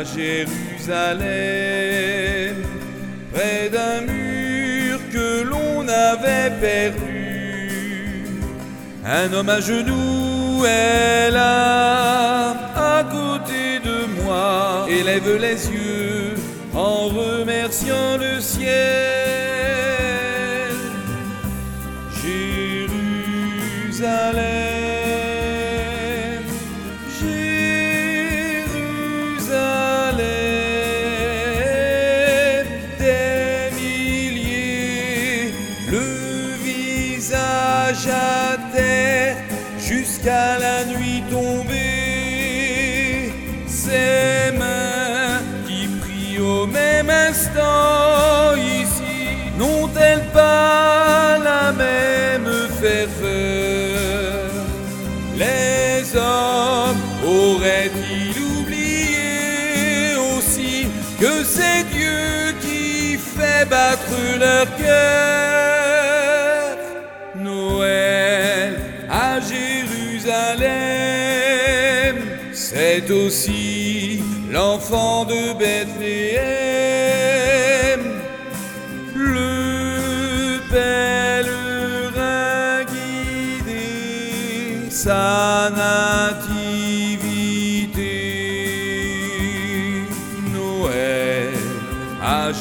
à Jérusalem, près d'un mur que l'on avait perdu. Un homme à genoux est là, à côté de moi, élève les yeux en remerciant le ciel. Jérusalem, Jérusalem, des milliers, le visage à terre jusqu'à la nuit tombée, ses mains qui prient au même instant ici, n'ont-elles pas la même ferveur? Les hommes auraient-ils oublié aussi que c'est Dieu qui fait battre leur cœur? Noël à Jérusalem, c'est aussi l'enfant de Bethléem, le pèlerin guidé, sa nativité. Noël à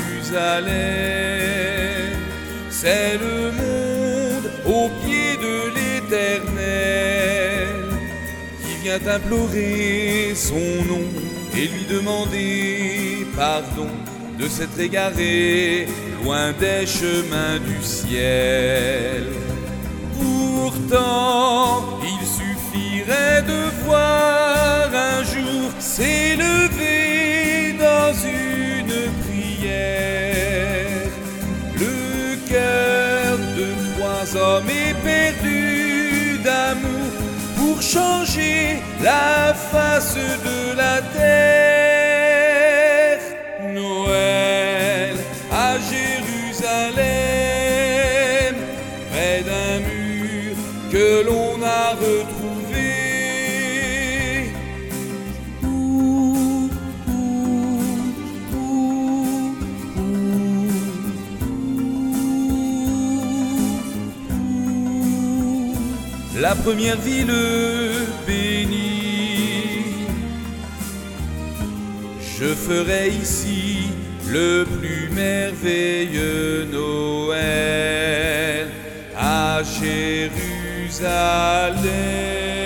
Jérusalem, c'est le monde au pied de l'Éternel, qui vient implorer son nom et lui demander pardon de s'être égaré loin des chemins du ciel. Pourtant, il suffirait de voir un jour s'élever dans une prière le cœur de trois hommes éperdus d'amour pour changer la face de la terre. Noël à Jérusalem, près d'un mur que l'on a retrouvé. La première ville bénie, je ferai ici le plus merveilleux Noël à Jérusalem.